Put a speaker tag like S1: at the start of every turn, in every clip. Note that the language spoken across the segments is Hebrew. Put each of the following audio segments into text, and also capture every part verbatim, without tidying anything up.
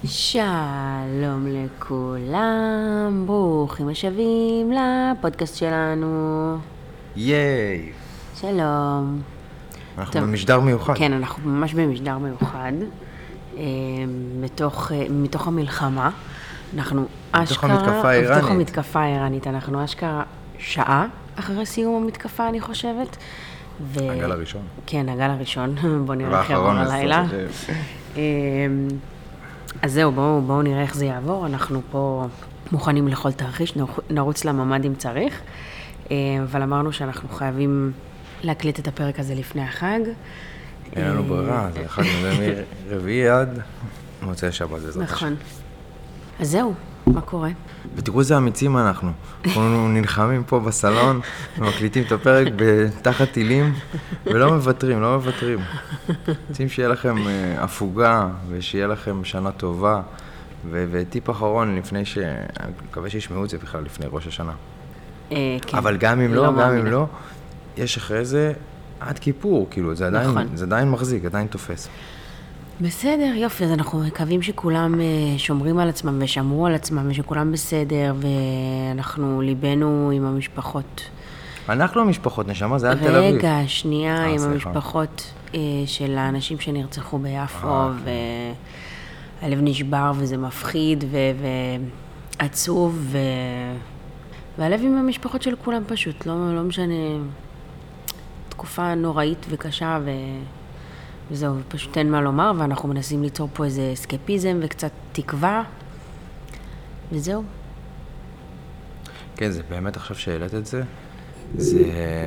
S1: שלום לכולם, ברוכים השבים לפודקאסט שלנו.
S2: ייי.
S1: שלום.
S2: אנחנו
S1: טוב,
S2: במשדר מיוחד.
S1: כן, אנחנו ממש במשדר מיוחד. אה, מתוך, אה, מתוך המלחמה. אנחנו אשכרה...
S2: המתקפה האיראנית.
S1: מתוך המתקפה האיראנית. אנחנו אשכרה שעה אחרי סיום המתקפה, אני חושבת. ו...
S2: הגל הראשון.
S1: כן, הגל הראשון. בוא נראה איך יעבור
S2: והאחרון
S1: הלילה.
S2: בסוף.
S1: אה, אז זהו, בואו, בואו נראה איך זה יעבור. אנחנו פה מוכנים לכל תרחיש, נרוץ לממ"ד אם צריך. אבל אמרנו שאנחנו חייבים להקליט את הפרק הזה לפני החג.
S2: אין לנו ברירה, זה אחד מזה מרביעי עד מוצאי שבת, בעזרת השם.
S1: נכון. אז זהו, מה קורה?
S2: ותראו איזה אמיצים אנחנו. אנחנו נלחמים פה בסלון, ומקליטים את הפרק בתחת טילים, ולא מוותרים, לא מוותרים. רוצים שיהיה לכם הפוגה, ושיהיה לכם שנה טובה, וטיפ אחרון לפני ש... אני מקווה שישמעו את זה בכלל לפני ראש השנה. אבל גם אם לא, גם אם לא, יש אחרי זה עד כיפור, כאילו, זה עדיין, זה עדיין מחזיק, עדיין תופס.
S1: בסדר, יופי, אז אנחנו מקווים שכולם שומרים על עצמם ושמרו על עצמם ושכולם בסדר, ואנחנו ליבנו עם המשפחות.
S2: אנחנו המשפחות, נשמה, זה על תל אביב.
S1: רגע, שנייה, עם המשפחות של האנשים שנרצחו ביפו, והלב נשבר וזה מפחיד ועצוב, והלב עם המשפחות של כולם פשוט, לא, לא משנה, תקופה נוראית וקשה ו... וזהו, פשוט אין מה לומר, ואנחנו מנסים ליצור פה איזה סקפיזם וקצת תקווה, וזהו.
S2: כן, זה באמת עכשיו שהעלית את זה, זה...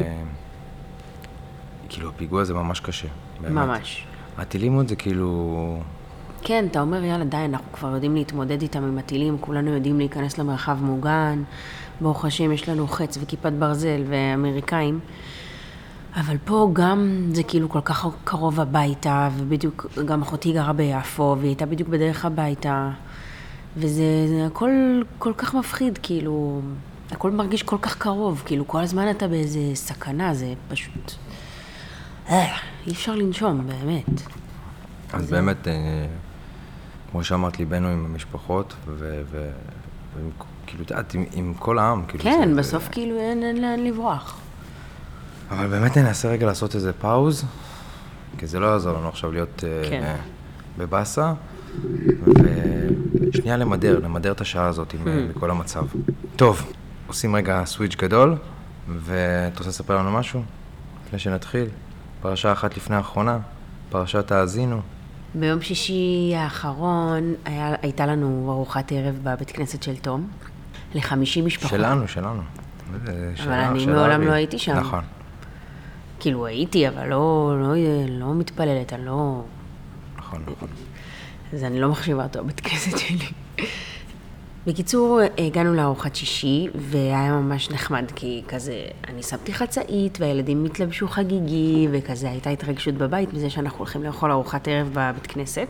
S2: כאילו, הפיגוע זה ממש קשה. באמת.
S1: ממש.
S2: הטילים זה כאילו...
S1: כן, אתה אומר, יאללה, די, אנחנו כבר יודעים להתמודד איתם עם הטילים, כולנו יודעים להיכנס למרחב מוגן, ברוך השם, יש לנו חץ וכיפת ברזל ואמריקאים, אבל פה גם זה כאילו כל כך קרוב הביתה, ובדיוק גם אחותי גרה ביפו, והיא הייתה בדיוק בדרך הביתה, וזה זה הכל כל כך מפחיד, כאילו, הכל מרגיש כל כך קרוב, כאילו כל הזמן אתה באיזה סכנה, זה פשוט, אה, אי אפשר לנשום, באמת.
S2: אז באמת, כמו שאמרת, ליבנו עם המשפחות, וכאילו, עם כל העם.
S1: כן, בסוף כאילו אין לאן לברוח.
S2: אבל באמת אני אנסה רגע לעשות איזה פאוז, כי זה לא יעזור לנו עכשיו להיות בבאסה, ושנייה למדר, למדר את השעה הזאת מכל המצב. טוב, עושים רגע סוויץ' גדול, ואתה רוצה לספר לנו משהו? לפני שנתחיל, פרשה אחת לפני האחרונה, פרשת האזינו.
S1: ביום שישי האחרון היה, הייתה לנו ארוחת ערב בבית כנסת של תום, ל-חמישים משפחות.
S2: שלנו, שלנו.
S1: אבל אני מעולם לא הייתי שם.
S2: נכון.
S1: כאילו הייתי, אבל לא, לא, לא מתפללת, אני לא...
S2: נכון, נכון.
S1: אז אני לא מחשיבה אותו בבית כנסת שלי. בקיצור, הגענו לארוחת שישי, והיה ממש נחמד, כי כזה, אני שמתי חצאית, והילדים התלבשו חגיגי, וכזה, הייתה התרגשות בבית, מזה שאנחנו הולכים לאכול ארוחת ערב בבית כנסת.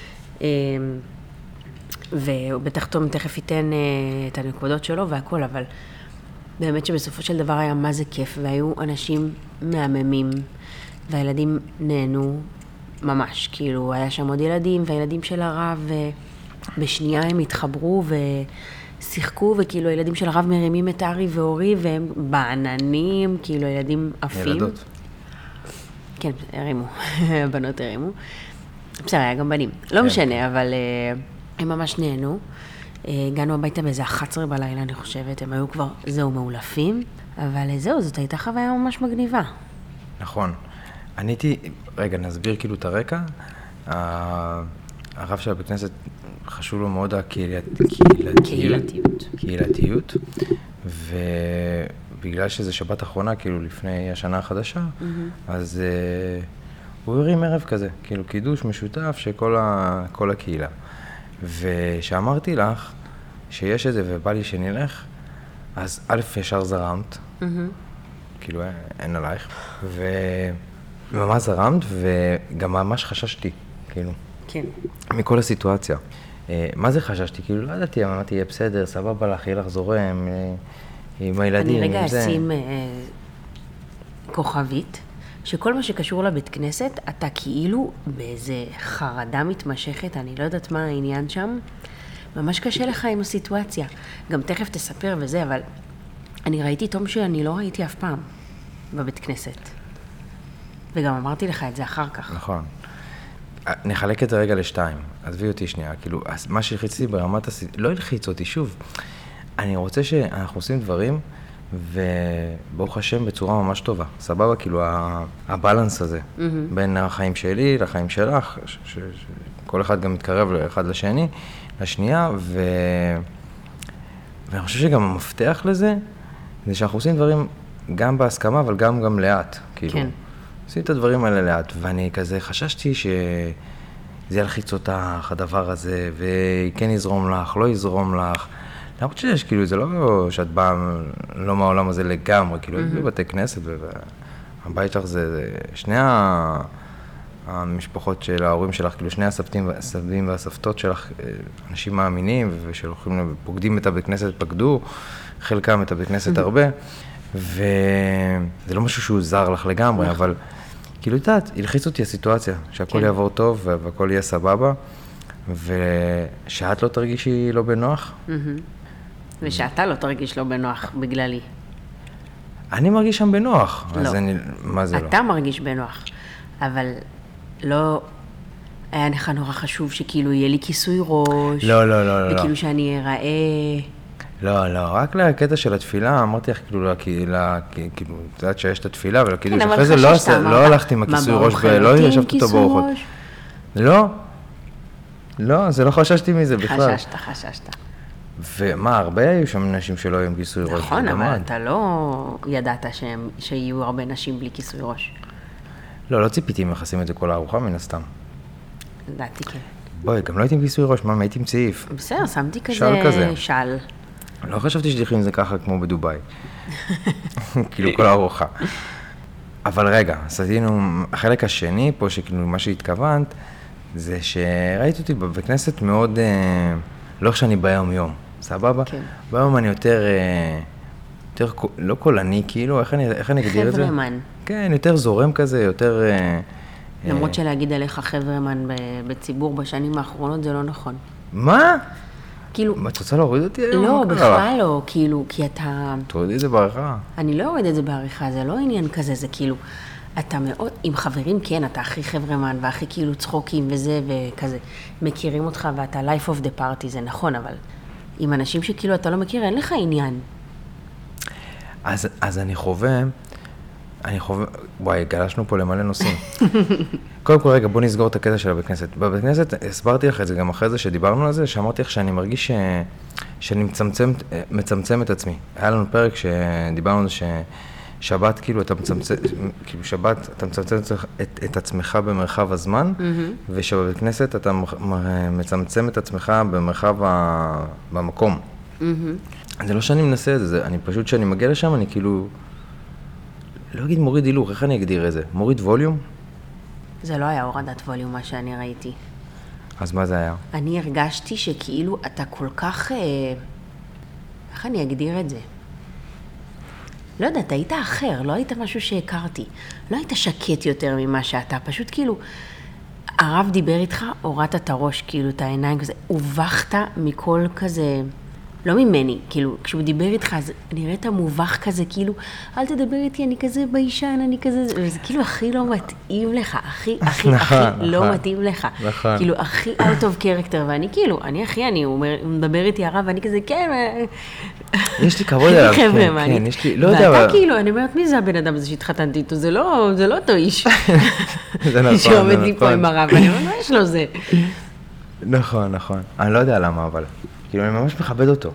S1: ובטח תום תכף ייתן את הנקודות שלו והכל, אבל באמת שבסופו של דבר היה מה זה כיף, והיו אנשים מהממים, והילדים נהנו ממש, כאילו, היה שם עוד ילדים, והילדים של הרב, ובשנייה הם התחברו ושיחקו, וכאילו, הילדים של הרב מרימים את ארי ואורי, והם בעננים, כאילו, ילדים עפים.
S2: ילדות.
S1: כן, הרימו, הבנות הרימו. בסדר, היה גם בנים. לא משנה, אבל הם ממש נהנו. הגענו הביתה באיזה אחת עשרה בלילה, אני חושבת, הם היו כבר, זהו, מעולפים, אבל זהו, זאת הייתה חוויה ממש מגניבה.
S2: נכון. אני הייתי, רגע, נסביר כאילו את הרקע. הרב של הבית כנסת חשוב לו מאוד הקהילתיות.
S1: קהילתיות.
S2: קהילתיות. ובגלל שזה שבת אחרונה, כאילו לפני השנה החדשה, אז הוא הרים ערב כזה, כאילו קידוש משותף של כל הקהילה. ושאמרתי לך שיש את זה ובא לי שנלך, אז א' ישר זרמת, כאילו אין עלייך, וממש זרמת וגם ממש חששתי, כאילו, מכל הסיטואציה. מה זה חששתי? כאילו לא ידעתי, אמרתי, יהיה בסדר, סבבה לך, יהיה לך זורם, עם הילדים,
S1: אני רגע אשים כוכבית, שכל מה שקשור לבית כנסת, אתה כאילו באיזה חרדה מתמשכת, אני לא יודעת מה העניין שם, ממש קשה לך עם הסיטואציה. גם תכף תספר וזה, אבל אני ראיתי תום שאני לא ראיתי אף פעם בבית כנסת. וגם אמרתי לך את זה אחר כך.
S2: נכון. נחלק את זה רגע לשתיים. עזבי אותי שנייה. כאילו, מה שהלחיצתי ברמת הסיט... לא הלחיץ אותי, שוב. אני רוצה שאנחנו עושים דברים, וברוך השם בצורה ממש טובה. סבבה, כאילו, הבלנס הזה, mm-hmm. בין החיים שלי לחיים שלך, ש- ש- ש- כל אחד גם מתקרב לאחד לשני, לשנייה, ו... ואני חושב שגם המפתח לזה, זה שאנחנו עושים דברים גם בהסכמה, אבל גם גם לאט, כאילו. כן. עושים את הדברים האלה לאט, ואני כזה חששתי שזה ילחיץ אותך, הדבר הזה, וכן יזרום לך, לא יזרום לך. למרות שיש, כאילו, זה לא שאת באה לא מהעולם הזה לגמרי, כאילו, mm-hmm. בבתי כנסת, והבית שלך זה, זה שני המשפחות של ההורים שלך, כאילו, שני הסבתים, הסבים והסבתות שלך, אנשים מאמינים, ושהולכים, פוקדים את הבית כנסת, פקדו, חלקם את הבית כנסת mm-hmm. הרבה, וזה לא משהו שהוא זר לך לגמרי, mm-hmm. אבל כאילו, יודעת, הלחיץ אותי הסיטואציה, שהכל כן. יעבור טוב, והכל יהיה סבבה, ושאת לא תרגישי לא בנוח. Mm-hmm.
S1: ושאתה לא תרגיש לא בנוח בגללי.
S2: אני מרגיש שם בנוח.
S1: לא.
S2: אז אני, מה זה לא?
S1: אתה מרגיש בנוח, אבל לא... היה לך נורא חשוב שכאילו יהיה לי כיסוי ראש.
S2: לא, לא, לא, לא.
S1: וכאילו שאני אראה...
S2: לא, לא, רק לקטע של התפילה, אמרתי לך כאילו, כאילו, את יודעת שיש את התפילה, אבל כאילו, שאחרי זה לא הלכתי עם הכיסוי ראש, ולא ישבת אותו באורחות. לא, לא, זה לא חששתי מזה בכלל.
S1: חששת, חששת.
S2: ומה, הרבה היו שם נשים שלא היו עם כיסוי ראש.
S1: נכון, אבל אתה לא ידעת שיהיו הרבה נשים בלי כיסוי ראש.
S2: לא, לא ציפיתי אם מכסים את זה כל הארוחה, מן הסתם.
S1: ידעתי כן.
S2: בואי, גם לא הייתי עם כיסוי ראש, מה, הייתי עם צעיף.
S1: בסדר, שמתי כזה
S2: של כזה.
S1: של.
S2: לא חשבתי שתלכי עם זה ככה כמו בדוביי. כאילו כל הארוחה. אבל רגע, עשינו, החלק השני פה, שכאילו מה שהתכוונת, זה שראיתי אותי בכנסת מאוד, לא איך שאני ביום יום, סבבה? כן. ביום אני יותר, יותר, לא קולני כאילו, איך אני, איך אני אגדיר את זה?
S1: חברמן.
S2: כן, יותר זורם כזה, יותר...
S1: למרות שלהגיד עליך חברמן בציבור בשנים האחרונות זה לא נכון.
S2: מה?
S1: כאילו...
S2: את רוצה להוריד אותי היום?
S1: לא, בכלל לא, כאילו, כי אתה...
S2: תורידי את זה בעריכה.
S1: אני לא אוריד את זה בעריכה, זה לא עניין כזה, זה כאילו... אתה מאוד, עם חברים, כן, אתה הכי חברמן, והכי כאילו צחוקים וזה, וכזה, מכירים אותך, ואתה life of the party, זה נכון, אבל עם אנשים שכאילו אתה לא מכיר, אין לך עניין.
S2: אז, אז אני חווה, אני חווה, וואי, גלשנו פה למלא נושאים. קודם כל, רגע, בוא נסגור את הקטע של הבית כנסת. בבית כנסת, הסברתי לך את זה גם אחרי זה שדיברנו על זה, שאמרתי לך שאני מרגיש ש... שאני מצמצם, מצמצם את עצמי. היה לנו פרק שדיברנו על זה ש... שבת, כאילו, אתה מצמצם, כאילו, שבת, אתה מצמצם את, את עצמך במרחב הזמן, mm-hmm. ושבבית כנסת אתה מצמצם את עצמך במרחב ה... במקום. Mm-hmm. זה לא שאני מנסה את זה, זה, אני פשוט, שאני מגיע לשם, אני כאילו, לא אגיד מוריד הילוך, איך אני אגדיר את זה? מוריד ווליום?
S1: זה לא היה הורדת ווליום, מה שאני ראיתי.
S2: אז מה זה היה?
S1: אני הרגשתי שכאילו, אתה כל כך, אה, איך אני אגדיר את זה? לא יודעת, היית אחר, לא היית משהו שהכרתי. לא היית שקט יותר ממה שאתה, פשוט כאילו, הרב דיבר איתך, הורדת את הראש, כאילו, את העיניים כזה, הובכת מכל כזה, לא ממני, כאילו, כשהוא דיבר איתך, אז נראית מובך כזה, כאילו, אל תדבר איתי, אני כזה ביישן, אני כזה, וזה כאילו הכי לא מתאים לך, הכי, הכי, הכי לא מתאים לך. נכון. כאילו, הכי out of character, ואני כאילו, אני הכי, אני, הוא מדבר איתי הרב, ואני כזה, כן,
S2: יש לי כבוד אליו, כן, כן, יש לי, לא יודע,
S1: ואתה כאילו, אני אומרת, מי זה הבן אדם הזה שהתחתנתי איתו? זה לא, זה לא אותו איש.
S2: זה נכון,
S1: שעומד לי פה עם הרב, אני אומרת, מה יש לו זה?
S2: נכון, נכון. אני לא יודע למה, אבל, כאילו, אני ממש מכבד אותו.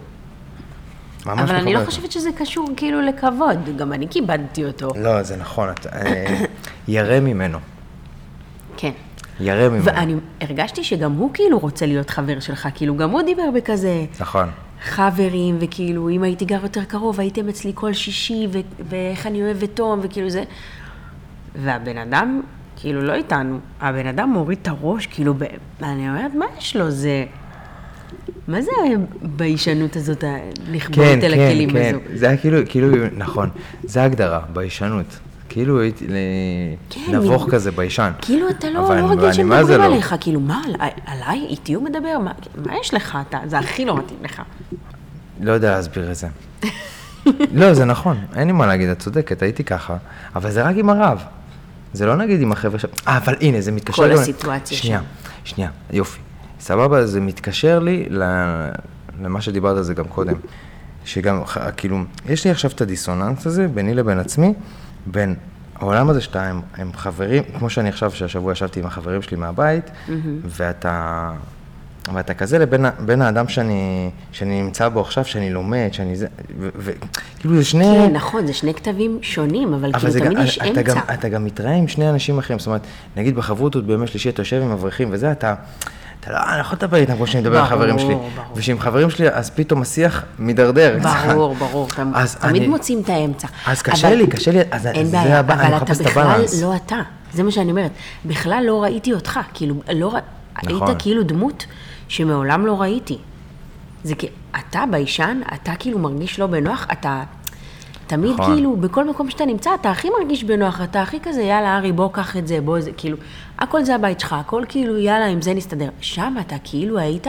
S1: אבל אני לא חושבת שזה קשור כאילו לכבוד, גם אני כיבדתי אותו.
S2: לא, זה נכון, ירא ממנו.
S1: כן.
S2: ירא ממנו.
S1: ואני הרגשתי שגם הוא כאילו רוצה להיות חבר שלך, כאילו גם הוא דיבר בכזה.
S2: נכון.
S1: חברים, וכאילו, אם הייתי גר יותר קרוב, הייתם אצלי כל שישי, ואיך אני אוהב את תום, וכאילו זה. והבן אדם, כאילו לא איתנו, הבן אדם מוריד את הראש, כאילו, אני אומרת, מה יש לו זה? מה זה בישנות הזאת, לכבות אל הכלים הזו?
S2: כן, כן, זה היה כאילו, כאילו, נכון, זה ההגדרה, בישנות. כאילו הייתי נבוך כזה בישן.
S1: כאילו אתה לא רגיל שמדברים עליך, כאילו מה, עליי, איתי הוא מדבר, מה יש לך? זה הכי לא מתאים לך.
S2: לא יודע להסביר את זה. לא, זה נכון, אין לי מה להגיד, את צודקת, הייתי ככה, אבל זה רק עם הרב. זה לא נגיד עם החבר'ה ש... אה, אבל הנה, זה מתקשר...
S1: כל הסיטואציה
S2: שם. שנייה, שנייה, יופי. סבבה, זה מתקשר לי למה שדיברת על זה גם קודם. שגם, כאילו, יש לי עכשיו את הדיסוננס הזה, ביני לבין עצמי, בין העולם הזה שאתה, הם, הם חברים, כמו שאני עכשיו, שהשבוע ישבתי עם החברים שלי מהבית, mm-hmm. ואתה, ואתה כזה לבין, בין האדם שאני, שאני נמצא בו עכשיו, שאני לומד, שאני זה, וכאילו זה שני...
S1: כן, נכון, זה שני כתבים שונים, אבל, אבל כאילו תמיד גם, יש
S2: אתה
S1: אמצע.
S2: גם, אתה גם מתראה עם שני אנשים אחרים, זאת אומרת, נגיד בחברותות בימי שלישי, אתה יושב עם אברכים וזה, אתה... אתה לא, אני יכול לדבר איתם כמו שאני מדבר על חברים שלי. ושעם חברים שלי, אז פתאום השיח מדרדר.
S1: ברור, ברור. תמיד מוצאים את האמצע.
S2: אז קשה לי, קשה לי, אז זה הבא, אני מחפש את הבלנס.
S1: אבל אתה בכלל לא אתה. זה מה שאני אומרת. בכלל לא ראיתי אותך. כאילו, היית כאילו דמות שמעולם לא ראיתי. זה כי אתה בישן, אתה כאילו מרגיש לא בנוח, אתה... תמיד כאילו, בכל מקום שאתה נמצא, אתה הכי מרגיש בנוח, אתה הכי כזה, יאללה, ארי, בוא, קח את זה, בוא, זה, כאילו, הכל זה הבית שלך, הכל כאילו, יאללה, עם זה נסתדר. שם אתה כאילו היית,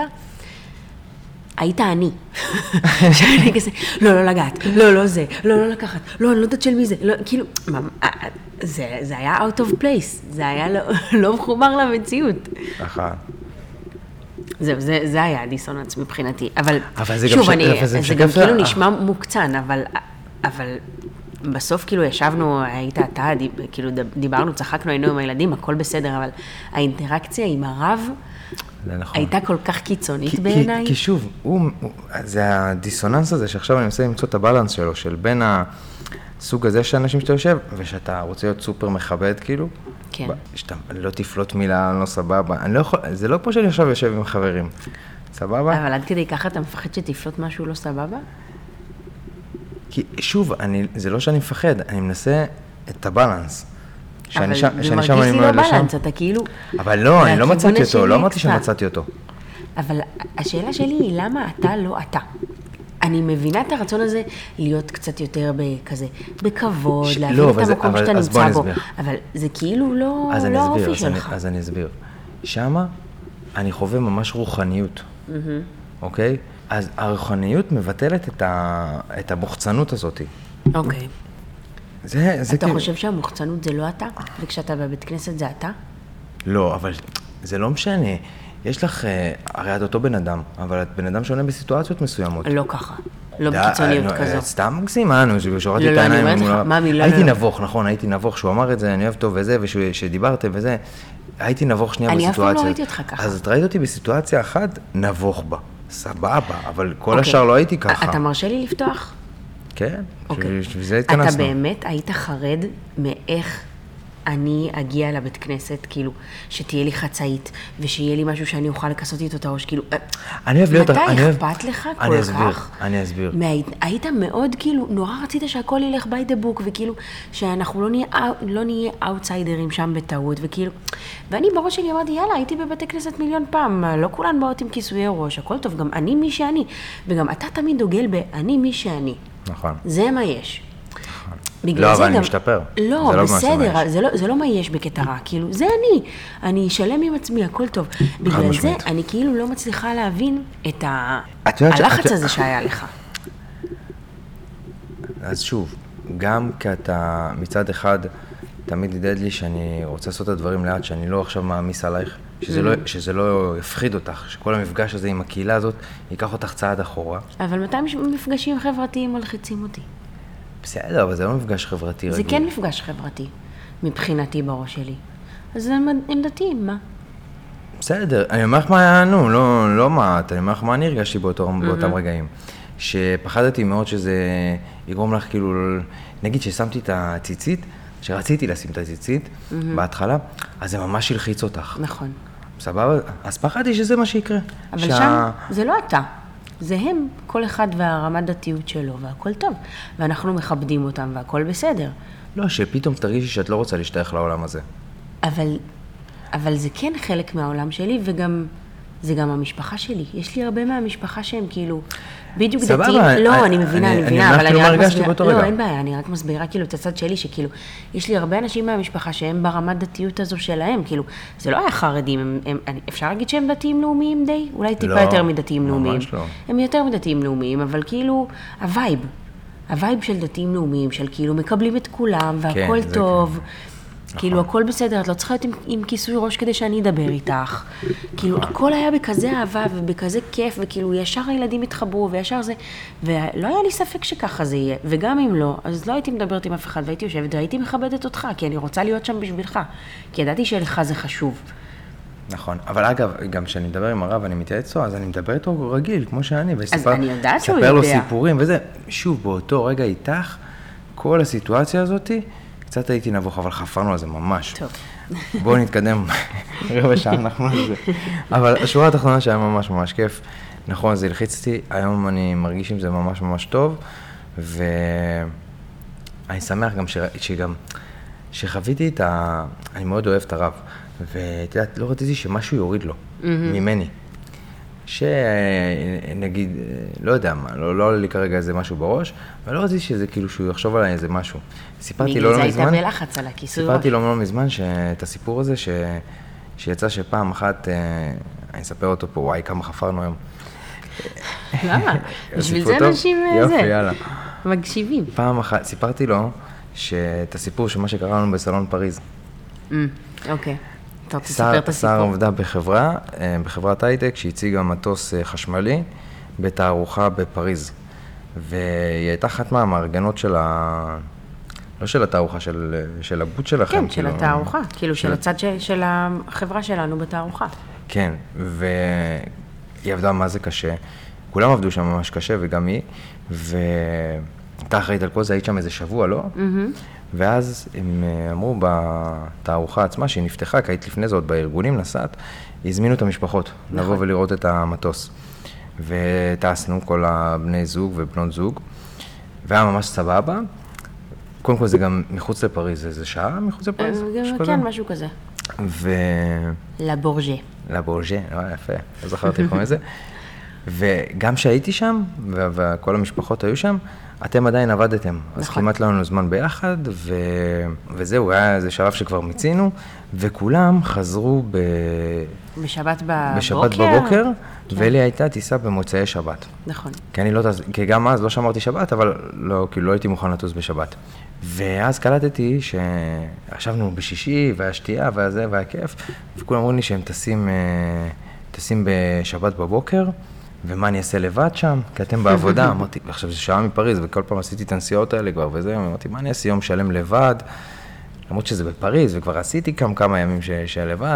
S1: היית אני. שאני כזה, לא, לא לגעת, לא, לא זה, לא, לא לקחת, לא, אני לא יודעת של מי זה, לא, כאילו, זה, זה היה out of place, זה היה לא, לא מחובר למציאות.
S2: נכון.
S1: זהו, זה, זה היה דיסוננס מבחינתי, אבל,
S2: אבל זה
S1: שוב,
S2: גם
S1: אני,
S2: ש... זה,
S1: זה גם כאילו נשמע מוקצן, אבל... אבל בסוף כאילו ישבנו, היית אתה, כאילו דיברנו, צחקנו, היינו עם הילדים, הכל בסדר, אבל האינטראקציה עם הרב
S2: נכון.
S1: הייתה כל כך קיצונית
S2: כי,
S1: בעיניי.
S2: כי, כי שוב, הוא, הוא, זה הדיסוננס הזה שעכשיו אני מנסה למצוא את הבלנס שלו, של בין הסוג הזה של אנשים שאתה יושב, ושאתה רוצה להיות סופר מכבד כאילו,
S1: כן.
S2: שאתה לא תפלוט מילה, לא סבבה, אני לא יכול, זה לא כמו שאני עכשיו יושב עם חברים, סבבה?
S1: אבל עד כדי ככה אתה מפחד שתפלוט משהו לא סבבה?
S2: כי שוב, אני, זה לא שאני מפחד, אני מנסה את הבלנס.
S1: אבל זה מרגיש לי לא בלנס, אתה כאילו...
S2: אבל לא, אני לא מצאתי אותו, לא אמרתי שמצאתי אותו.
S1: אבל השאלה שלי היא למה אתה לא אתה. אני מבינה את הרצון הזה להיות קצת יותר בכזה, בכבוד, להבין את המקום שאתה נמצא בו. אבל זה כאילו לא האופי שלך.
S2: אז אני אסביר. שמה אני חווה ממש רוחניות, אוקיי? אז הרוחניות מבטלת את, ה... את המוחצנות הזאת.
S1: אוקיי.
S2: זה, זה
S1: אתה
S2: כאילו...
S1: חושב שהמוחצנות זה לא אתה? וכשאתה בבית כנסת זה אתה?
S2: לא, אבל זה לא משנה. יש לך, הרי את אותו בן אדם, אבל את בן אדם שונה בסיטואציות מסוימות.
S1: לא ככה. לא בקיצוניות כזו.
S2: סתם מגזימה, נו, שורדתי את העיניים. לא, לא, אני אומרת לך, מאמי, לא, לא. הייתי נבוך, נכון, הייתי נבוך, שהוא אמר את זה, אני אוהב טוב וזה, ושדיברתם וזה. הייתי נבוך שנייה בסיטואציה.
S1: אני אף פעם לא ראיתי אותך ככה.
S2: אז את ראית אותי בסיטואציה אחת, נבוך בה. סבבה, אבל כל השאר לא הייתי ככה.
S1: אתה מרשה לי לפתוח?
S2: כן, וזה התכנסנו.
S1: אתה באמת היית חרד מאיך אני אגיע לבית כנסת, כאילו, שתהיה לי חצאית, ושיהיה לי משהו שאני אוכל לכסות איתו את הראש, כאילו,
S2: אני אוהב להיות...
S1: מתי אכפת לך כל כך?
S2: אני אסביר, אני אסביר.
S1: היית מאוד, כאילו, נורא רצית שהכל ילך by the book, וכאילו, שאנחנו לא נהיה, לא נהיה אאוטסיידרים שם בטעות, וכאילו, ואני בראש שלי אמרתי, יאללה, הייתי בבתי כנסת מיליון פעם, לא כולן באות עם כיסויי ראש, הכל טוב, גם אני מי שאני, וגם אתה תמיד דוגל ב"אני מי שאני".
S2: נכון.
S1: זה מה יש.
S2: לא, אבל אני משתפר.
S1: לא, בסדר, זה לא, זה לא מה יש בקטע רע, כאילו, זה אני, אני אשלם עם עצמי, הכל טוב. בגלל זה, אני כאילו לא מצליחה להבין את הלחץ הזה שהיה לך.
S2: אז שוב, גם כי אתה מצד אחד, תמיד ידד לי שאני רוצה לעשות את הדברים לאט, שאני לא עכשיו מעמיס עלייך, שזה לא, שזה לא יפחיד אותך, שכל המפגש הזה עם הקהילה הזאת, ייקח אותך צעד אחורה.
S1: אבל מתי מפגשים חברתיים מלחיצים אותי?
S2: בסדר, אבל זה לא מפגש חברתי רגיל.
S1: זה כן מפגש חברתי, מבחינתי בראש שלי. אז זה עמדתי, מה?
S2: בסדר, אני אומר לך מה היה, נו, לא, לא מה, אני אומר לך מה אני הרגשתי באותם mm-hmm. רגעים. שפחדתי מאוד שזה יגרום לך כאילו, נגיד ששמתי את הציצית, שרציתי לשים את הציצית mm-hmm. בהתחלה, אז זה ממש הלחיץ אותך.
S1: נכון.
S2: סבבה? אז פחדתי שזה מה שיקרה.
S1: אבל שה... שם זה לא אתה. זה הם, כל אחד והרמת דתיות שלו, והכל טוב. ואנחנו מכבדים אותם, והכל בסדר.
S2: לא, שפתאום תרגישי שאת לא רוצה להשתייך לעולם הזה.
S1: אבל, אבל זה כן חלק מהעולם שלי, וגם, זה גם המשפחה שלי. יש לי הרבה מהמשפחה שהם כאילו, בדיוק
S2: סבבה,
S1: דתיים,
S2: אני-
S1: לא,
S2: אני-
S1: אני מבינה,
S2: אני-
S1: אני מבינה,
S2: אני
S1: אבל
S2: כאילו
S1: אני רק
S2: הרגשתי
S1: מסבירה,
S2: באותו
S1: לא,
S2: רגע.
S1: אין בעיה, אני רק מסבירה כאילו את הצד שלי, שכאילו, יש לי הרבה אנשים מהמשפחה שהם ברמת דתיות הזו שלהם, כאילו, זה לא היה חרדים, הם, הם, אני- אפשר להגיד שהם דתיים לאומיים די? אולי טיפה
S2: לא,
S1: יותר מדתיים
S2: ממש
S1: לאומיים.
S2: לא.
S1: הם יותר מדתיים לאומיים, אבל כאילו, הווייב, הווייב של דתיים לאומיים, של כאילו מקבלים את כולם, והכל
S2: זה
S1: טוב. כאילו, הכל בסדר, את לא צריכה להיות עם, עם כיסוי ראש כדי שאני אדבר איתך. כאילו, הכל היה בכזה אהבה ובכזה כיף, וכאילו, ישר הילדים התחברו, וישר זה, ולא היה לי ספק שככה זה יהיה. וגם אם לא, אז לא הייתי מדברת עם אף אחד, והייתי יושבת, והייתי מכבדת אותך, כי אני רוצה להיות שם בשבילך. כי ידעתי שלך זה חשוב.
S2: נכון, אבל אגב, גם כשאני מדבר עם הרב, אני מתייעץ איתו, אז אני מדבר איתו רגיל, כמו שאני,
S1: אז אני יודעת שהוא
S2: ספר לו
S1: יודע.
S2: סיפורים וזה. שוב, באותו רגע איתך, כל הסיטואציה הזאת, קצת הייתי נבוך, אבל חפרנו על זה ממש.
S1: טוב.
S2: בואו נתקדם, רבע שעה אנחנו על זה. אבל השורה התחתונה שהיה ממש ממש כיף. נכון, זה הלחיץ אותי, היום אני מרגיש עם זה ממש ממש טוב, ואני שמח גם ש... שגם... שחוויתי את ה... אני מאוד אוהב את הרב, ואת יודעת, לא רציתי שמשהו יוריד לו, ממני. שנגיד, לא יודע מה, לא, לא עולה לי כרגע איזה משהו בראש, אבל לא רציתי שזה כאילו שהוא יחשוב עליי איזה משהו. סיפרתי לו לא מזמן...
S1: בגלל זה הייתה בלחץ על הכיסוי ראש.
S2: סיפרתי לו לא מזמן שאת הסיפור הזה, ש... שיצא שפעם אחת, אני אספר אותו פה, וואי, כמה חפרנו היום.
S1: למה? בשביל זה
S2: הסיפור טוב?
S1: אנשים
S2: יופי,
S1: זה.
S2: יאללה.
S1: מקשיבים.
S2: פעם אחת, סיפרתי לו שאת הסיפור של מה שקרה לנו בסלון פריז.
S1: אמ, אוקיי. אתה רוצה
S2: שר,
S1: לספר את
S2: שר
S1: הסיפור?
S2: עבדה בחברה, אה, בחברת הייטק, שהציגה מטוס אה, חשמלי בתערוכה בפריז. והיא הייתה אחת מהמארגנות של ה... לא של התערוכה, של, של הבוט שלכם.
S1: כן, של
S2: כאילו,
S1: התערוכה. כאילו,
S2: של-
S1: של הצד של- של החברה שלנו בתערוכה.
S2: כן, והיא עבדה מה זה קשה. כולם עבדו שם ממש קשה, וגם היא. והייתה אחראית על כל זה, היית שם איזה שבוע, לא? ואז הם אה, אמרו בתערוכה עצמה, שהיא נפתחה, כי היית לפני זה עוד בארגונים נסעת, הזמינו את המשפחות לבוא ולראות את המטוס. וטסנו כל הבני זוג ובנות זוג, והיה ממש סבבה. קודם כל זה גם מחוץ לפריז, איזה שעה מחוץ לפריז? משהו כזה?
S1: כן, משהו כזה.
S2: ו...
S1: לבורג'ה.
S2: לבורג'ה, לא, יפה, לא זכרתי איך קוראים לזה. וגם שהייתי שם, ו- וכל המשפחות היו שם, אתם עדיין עבדתם. אז
S1: נכון.
S2: כמעט לא לנו זמן ביחד, ו... וזהו, היה איזה שלב שכבר מיצינו, וכולם חזרו ב...
S1: בשבת בבוקר?
S2: בשבת בבוקר, ואלי הייתה טיסה במוצאי שבת.
S1: נכון.
S2: כי אני לא, טס- כי גם אז לא שמרתי שבת, אבל לא, כאילו לא הייתי מוכן לטוס בשבת. ואז קלטתי שישבנו בשישי, והיה שתייה, והיה זה, והיה כיף, וכולם אמרו לי שהם טסים, אה, טסים בשבת בבוקר, ומה אני אעשה לבד שם? כי אתם בעבודה. אמרתי, עכשיו זה שעה מפריז, וכל פעם עשיתי את הנסיעות האלה כבר, וזה, אמרתי, מה אני אעשה יום שלם לבד? למרות שזה בפריז, וכבר עשיתי כמה, כמה ימים ש- של לבד,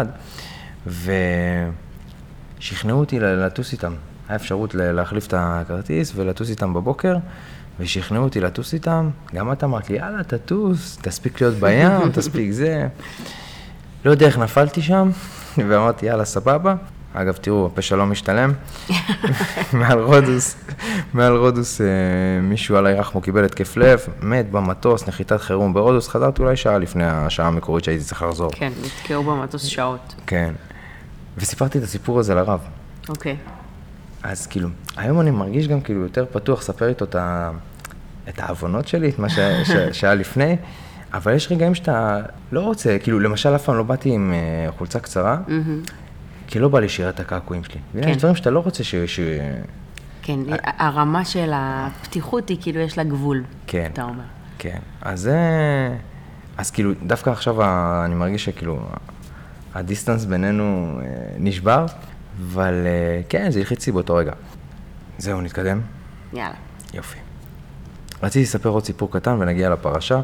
S2: ושכנעו אותי לטוס איתם. היה אפשרות ל- להחליף את הכרטיס ולטוס איתם בבוקר, ושכנעו אותי לטוס איתם. גם את אמרת לי, יאללה, תטוס, תספיק להיות בים, תספיק זה. לא יודע איך נפלתי שם, ואמרתי, יאללה, סבבה. אגב, תראו, הפשע לא משתלם. מעל רודוס, מעל רודוס, אה, מישהו על הירחמו קיבל התקף לב, מת במטוס, נחיתת חירום ברודוס, חזרתי אולי שעה לפני השעה המקורית שהייתי צריך לחזור.
S1: כן, נתקעו במטוס שעות.
S2: כן. וסיפרתי את הסיפור הזה לרב.
S1: אוקיי.
S2: אז כאילו, היום אני מרגיש גם כאילו יותר פתוח, ספר איתו את, ה... את העוונות שלי, את מה ש... ש... שהיה לפני, אבל יש רגעים שאתה לא רוצה, כאילו, למשל אף פעם לא באתי עם uh, חולצה קצרה, כי לא בא לי שירת הקעקועים שלי.
S1: כן.
S2: יש דברים שאתה לא רוצה ש... ש...
S1: כן, הרמה של הפתיחות היא כאילו יש לה גבול,
S2: כן.
S1: אתה אומר.
S2: כן, אז זה... אז כאילו, דווקא עכשיו ה- אני מרגיש שכאילו, הדיסטנס בינינו אה, נשבר, אבל אה, כן, זה הלחיץ לי באותו רגע. זהו, נתקדם?
S1: יאללה.
S2: יופי. רציתי לספר עוד סיפור קטן ונגיע לפרשה.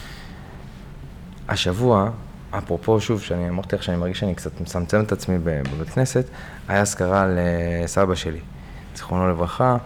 S2: השבוע, אפרופו שוב, שאני אמרתי לך שאני מרגיש שאני קצת מצמצם את עצמי בבית כנסת, היה אזכרה לסבא שלי, זיכרונו לברכה,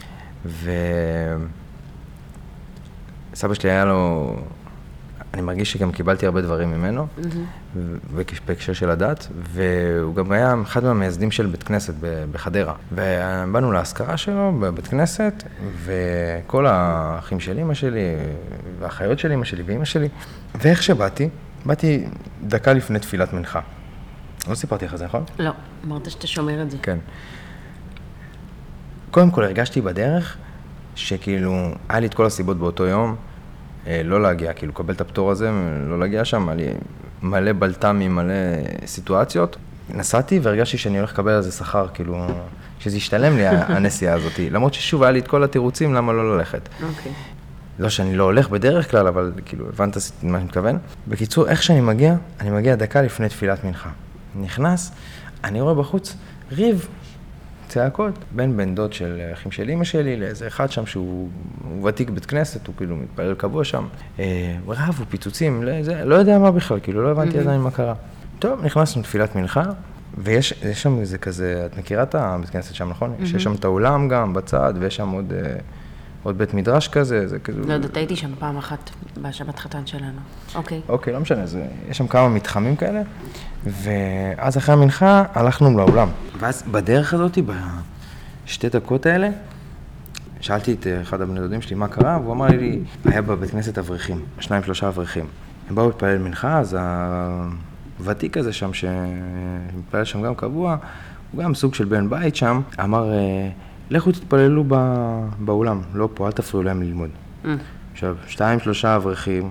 S2: וסבא שלי היה לו, אני מרגיש שגם קיבלתי הרבה דברים ממנו, בהקשר של הדת, והוא גם היה אחד מהמייסדים של בית כנסת בחדרה. ובאנו להזכרה שלו בבית כנסת, וכל האחים של אמא שלי, והאחיות של אמא שלי ואמא שלי, ואיך שבאתי, באתי דקה לפני תפילת מנחה. לא סיפרתי לך זה, נכון?
S1: לא, אמרת שאתה שומר את זה.
S2: כן. קודם כל הרגשתי בדרך, שכאילו, היה לי את כל הסיבות באותו יום, לא להגיע, כאילו, קבל את הפטור הזה, לא להגיע שם, היה לי מלא בלטמי, מלא סיטואציות. נסעתי והרגשתי שאני הולך לקבל על זה שכר, כאילו, שזה ישתלם לי הנסיעה הזאת. למרות ששוב, היה לי את כל התירוצים, למה לא ללכת.
S1: אוקיי.
S2: לא שאני לא הולך בדרך כלל, אבל כאילו, הבנת מה אני מתכוון. בקיצור, איך שאני מגיע, אני מגיע דקה לפני תפילת מנחה. נכנס, אני רואה בחוץ ריב, צעקות, בין בן דוד של אחים של אמא שלי, לאיזה אחד שם שהוא ותיק בית כנסת, הוא כאילו מתפלל קבוע שם. רב, הוא פיצוצים, לא יודע מה בכלל, כאילו לא הבנתי עדיין מה קרה. טוב, נכנסנו לתפילת מנחה, ויש שם איזה כזה, את מכירה את הבית כנסת שם, נכון? יש שם את האולם גם בצד, ויש שם עוד... עוד בית מדרש כזה, זה כזה...
S1: לא יודעת, הייתי שם פעם אחת בשבת חתן שלנו. אוקיי.
S2: אוקיי, לא משנה, זה, יש שם כמה מתחמים כאלה, ואז אחרי המנחה הלכנו לאולם. ואז בדרך הזאת, בשתי דקות האלה, שאלתי את אחד הבני דודים שלי מה קרה, והוא אמר לי, היה בבית כנסת אברכים, שניים שלושה אברכים. הם באו להתפלל מנחה, אז הוותיק הזה שם, שמתפלל שם גם קבוע, הוא גם סוג של בן בית שם, אמר... לכו תתפללו באולם, לא פה, אל תפריעו להם ללמוד. Mm. עכשיו, שתיים, שלושה אברכים,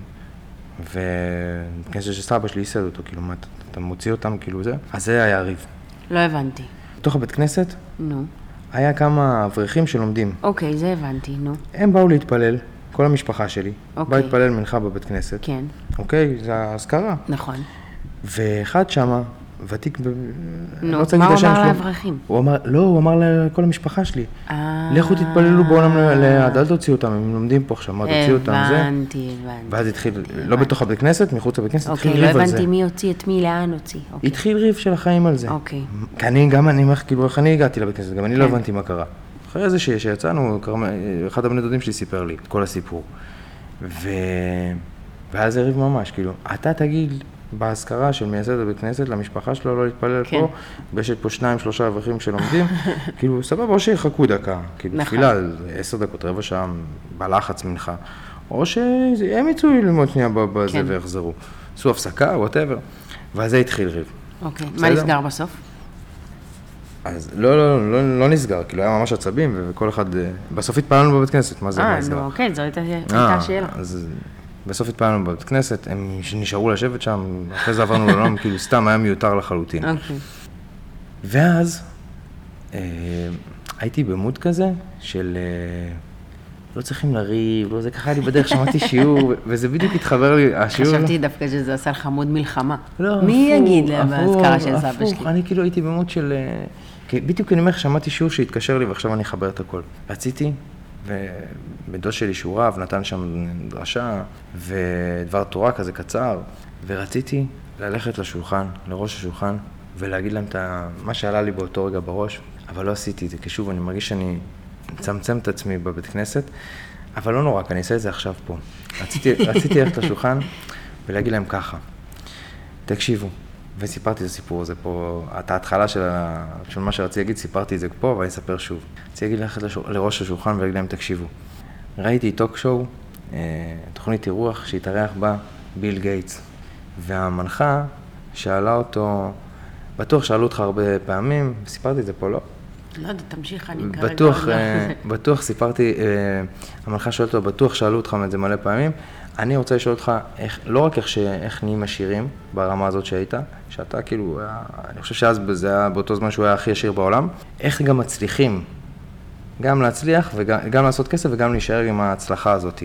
S2: וכנראה שסבא שלי ייסד אותו, כאילו, מה, אתה, אתה מוציא אותם, כאילו זה? אז זה היה ריב.
S1: לא הבנתי.
S2: בתוך הבית כנסת,
S1: נו.
S2: היה כמה אברכים שלומדים.
S1: אוקיי, זה הבנתי, נו.
S2: הם באו להתפלל, כל המשפחה שלי,
S1: אוקיי.
S2: באה להתפלל מנחה בבית כנסת.
S1: כן.
S2: אוקיי, זה ההזכרה.
S1: נכון.
S2: ואחד שמה, ותיק,
S1: נו, מה הוא אמר לאברכים?
S2: הוא אמר, לא, הוא אמר לכל המשפחה שלי. לכו תתפללו בעולם ליד, אל תוציאו אותם, הם לומדים פה עכשיו, מה תוציאו אותם, זה.
S1: הבנתי, הבנתי.
S2: ואז התחיל, לא בתוך הבית כנסת, מחוץ לבית כנסת, התחיל
S1: ריב
S2: ריב על זה.
S1: אוקיי, לא הבנתי מי הוציא את מי, לאן הוציא.
S2: התחיל ריב של החיים על זה.
S1: אוקיי.
S2: כי אני, גם אני, כאילו, איך אני הגעתי לבית כנסת, גם אני לא הבנתי מה קרה. אחרי זה שיצאנו, אחד הבני דודים שלי סיפר לי את כל הסיפור. ואז זה ריב ממש, כאילו, אתה תגיד בהזכרה של מייסד הבית כנסת למשפחה שלו לא להתפלל כן. פה, ויש פה שניים, שלושה אברכים שלומדים, כאילו סבבה, או שיחכו דקה, כאילו תפילה על עשר דקות, רבע שעה, בלחץ מנחה, או שהם יצאו ללמוד שנייה בזה כן. ויחזרו. עשו הפסקה, whatever, ואז זה התחיל ריב.
S1: אוקיי, מה נסגר בסוף?
S2: אז לא, לא, לא, לא נסגר, כאילו היה ממש עצבים, וכל אחד, בסוף התפללנו בבית כנסת, מה זה מה נסגר?
S1: אה, נו, אוקיי, זו הייתה השאלה.
S2: אז בסוף התפללנו בבית כנסת, הם נשארו לשבת שם, אחרי זה עברנו לעולם, כאילו סתם היה מיותר לחלוטין.
S1: אוקיי.
S2: ואז אה, הייתי במוד כזה של אה, לא צריכים לריב, לא זה ככה לי בדרך, שמעתי שיעור, וזה בדיוק התחבר לי, השיעור...
S1: חשבתי דווקא שזה עשה לך מוד מלחמה.
S2: לא,
S1: מי
S2: הפוך,
S1: יגיד לה בהזכרה של סבא שלי?
S2: הפוך, אני כאילו הייתי במוד של... אה, בדיוק אני אומר, שמעתי שיעור שהתקשר לי, ועכשיו אני אחבר את הכל. רציתי, ובדוד שלי שהוא רב, נתן שם דרשה ודבר תורה כזה קצר, ורציתי ללכת לשולחן, לראש השולחן, ולהגיד להם את מה שעלה לי באותו רגע בראש, אבל לא עשיתי את זה, כי שוב, אני מרגיש שאני מצמצם את עצמי בבית כנסת, אבל לא נורא, אני אעשה את זה עכשיו פה. רציתי, רציתי ללכת לשולחן ולהגיד להם ככה, תקשיבו, וסיפרתי את הסיפור הזה פה, את ההתחלה של, ה... של מה שרציתי להגיד, סיפרתי את זה פה, ואני אספר שוב. רציתי להגיד ללכת לראש השולחן ולהגיד להם, תקשיבו. ראיתי טוק שואו, תוכנית אירוח שהתארח בה ביל גייטס, והמנחה שאלה אותו, בטוח שאלו אותך הרבה פעמים, סיפרתי את זה פה, לא?
S1: לא יודע, תמשיך, אני כרגע...
S2: בטוח, בטוח סיפרתי, המנחה שואלת אותו, בטוח שאלו אותך את זה מלא פעמים, אני רוצה לשאול אותך, איך, לא רק איך, ש, איך נהיים עשירים ברמה הזאת שהיית, שאתה כאילו, אני חושב שאז זה היה באותו זמן שהוא היה הכי עשיר בעולם, איך גם מצליחים, גם להצליח וגם גם לעשות כסף וגם להישאר עם ההצלחה הזאת.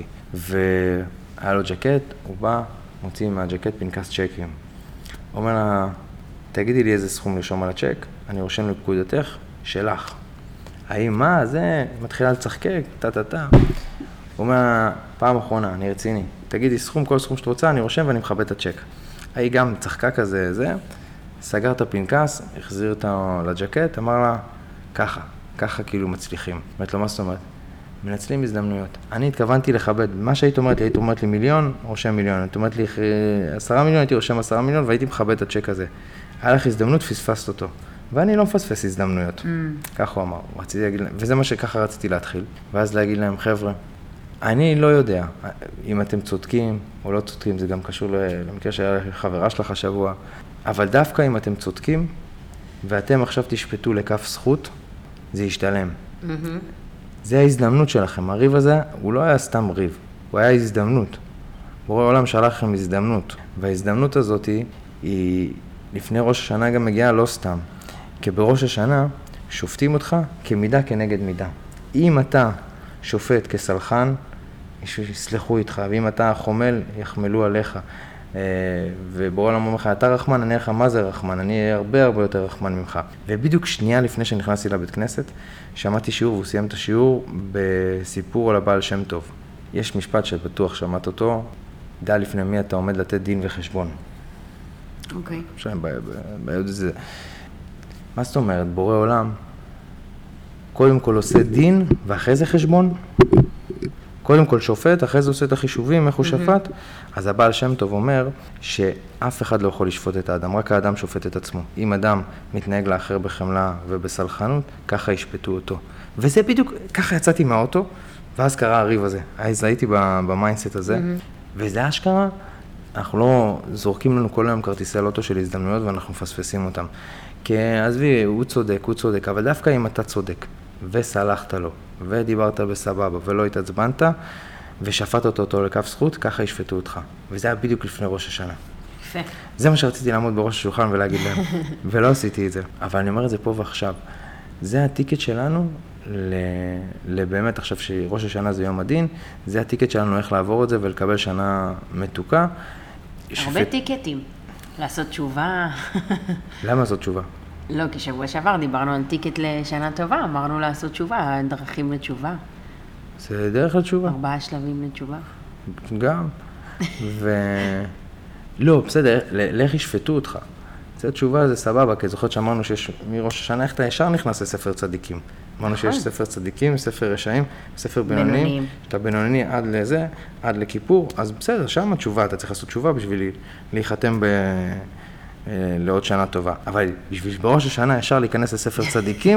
S2: והיה לו ג'קט, הוא בא, מוציא מהג'קט פנקס צ'קים. הוא אומר לה, תגידי לי איזה סכום לרשום על הצ'ק, אני רושם לפקודתך, שלך. האם מה, זה, מתחילה לצחקק, טה-טה-טה. הוא אומר, פעם אחרונה, אני רציני, תגידי סכום, כל סכום שאת רוצה, אני רושם ואני מכבד את הצ'ק. היא גם צחקה כזה, זה, סגר את הפנקס, החזיר אותה לג'קט, אמר לה, ככה, ככה כאילו מצליחים. אומרת לו, מה זאת אומרת? מנצלים הזדמנויות. אני התכוונתי לכבד, מה שהיית אומרת לי, היית אומרת לי מיליון, רושם מיליון. היית אומרת לי עשרה מיליון, הייתי רושם עשרה מיליון, והייתי מכבד את הצ'ק הזה. היה לך הזדמנות, פספסת אותו. ואני לא מפספס הזדמנויות. Mm. כך הוא אמר. רציתי להגיד, וזה מה שככה רציתי להתחיל. ואז להגיד להם, חבר'ה, אני לא יודע אם אתם צודקים או לא צודקים, זה גם קשור למקרה שהיה חברה שלך השבוע, אבל דווקא אם אתם צודקים, ואתם עכשיו תשפטו לכף זכות, זה ישתלם. זה ההזדמנות שלכם. הריב הזה, הוא לא היה סתם ריב, הוא היה הזדמנות. בורא העולם שלח לכם הזדמנות. וההזדמנות הזאת היא לפני ראש השנה גם מגיעה לא סתם. כי בראש השנה שופטים אותך כמידה כנגד מידה. אם אתה שופט כסלחן, יסלחו איתך, ואם אתה חומל, יחמלו עליך. ובורא העולם אומר לך, אתה רחמן, אני לך, מה זה רחמן? אני אהיה הרבה הרבה יותר רחמן ממך. ובדיוק שנייה לפני שנכנסתי לבית כנסת, שמעתי שיעור, והוא סיים את השיעור בסיפור על הבעל שם טוב. יש משפט שבטוח שמעת אותו, דע לפני מי אתה עומד לתת דין וחשבון.
S1: אוקיי. Okay.
S2: עכשיו, ביוד הזה, מה זאת אומרת? בורא עולם, קודם כל עושה דין, ואחרי זה חשבון. קודם כל שופט, אחרי זה עושה את החישובים, איך הוא שפט. אז הבעל שם טוב אומר שאף אחד לא יכול לשפוט את האדם, רק האדם שופט את עצמו. אם אדם מתנהג לאחר בחמלה ובסלחנות, ככה ישפטו אותו. וזה בדיוק, ככה יצאתי מהאוטו, ואז קרה הריב הזה. אז הייתי במיינדסט הזה, וזה אשכרה, אנחנו לא זורקים לנו כל היום כרטיסי לוטו של הזדמנויות, ואנחנו מפספסים אותם. כי עזבי, הוא צודק, הוא צודק, אבל דווקא אם אתה צודק, וסלחת לו, ודיברת בסבבה, ולא התעצבנת, ושפט אותו, אותו לכף זכות, ככה ישפטו אותך. וזה היה בדיוק לפני ראש השנה.
S1: יפה.
S2: זה מה שרציתי לעמוד בראש השולחן ולהגיד להם, ולא עשיתי את זה. אבל אני אומר את זה פה ועכשיו. זה הטיקט שלנו, לבאמת עכשיו שראש השנה זה יום הדין, זה הטיקט שלנו איך לעבור את זה ולקבל שנה מתוקה.
S1: הרבה טיקטים. לעשות תשובה.
S2: למה לעשות תשובה?
S1: לא, כי שבוע שעבר דיברנו על טיקט לשנה טובה, אמרנו לעשות תשובה, דרכים לתשובה.
S2: זה דרך לתשובה.
S1: ארבעה שלבים לתשובה.
S2: גם. ו... לא, בסדר, לך ישפטו אותך. זה תשובה, זה סבבה, כי זוכרת שאמרנו שיש מראש השנה, איך אתה ישר נכנס לספר צדיקים. אמרנו שיש ספר צדיקים, ספר רשעים, ספר בינוניים. שאתה בינוני עד לזה, עד לכיפור, אז בסדר, שם התשובה, אתה צריך לעשות תשובה בשביל להיחתם ב... לעוד שנה טובה. אבל בשביל בראש השנה ישר להיכנס לספר צדיקים,